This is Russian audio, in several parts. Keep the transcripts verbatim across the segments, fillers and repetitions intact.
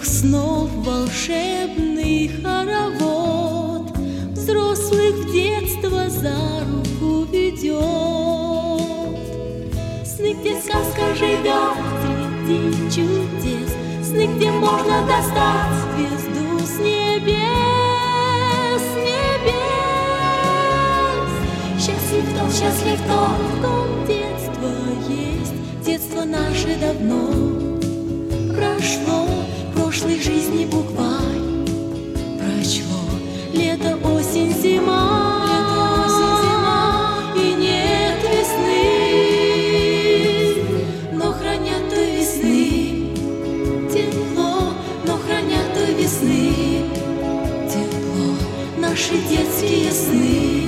снов волшебный хоровод взрослых в детство за руку ведет. Сны, где сказка живет среди чудес, сны, где можно достать звезду с небес, с небес. Счастлив тот, счастлив тот, в ком детство есть. Детство наше давно прошло, прошлой жизни букварь прочло. Лето, осень, зима, лето, осень, зима, и нет весны, но хранят той весны тепло, но хранят той весны тепло наши детские сны.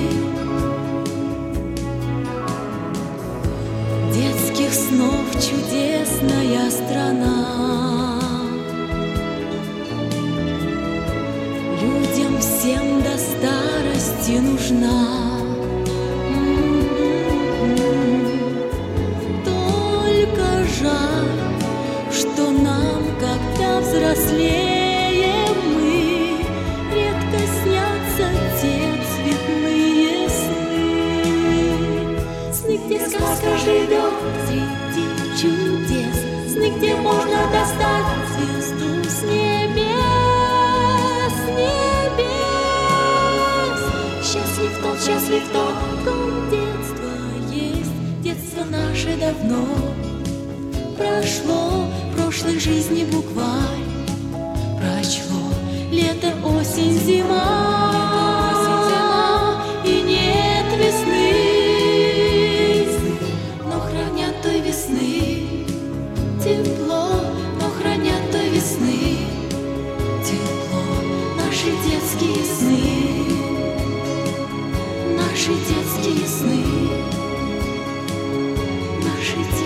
Детских снов чудесная страна, людям всем до старости нужна. Только жаль, что нам, когда взрослеем мы, редко снятся те цветные сны. Сны, где сказка живет среди чудес, сны, где можно достать звезду с небес, с небес. Счастлив тот, счастлив тот, в ком детство есть. Детство наше давно прошло, прошлой жизни букварь прочло. Лето, осень, зима, и нет весны, но хранят той весны тепло, но хранят той весны тепло наши детские сны, наши детские сны, наши детские сны.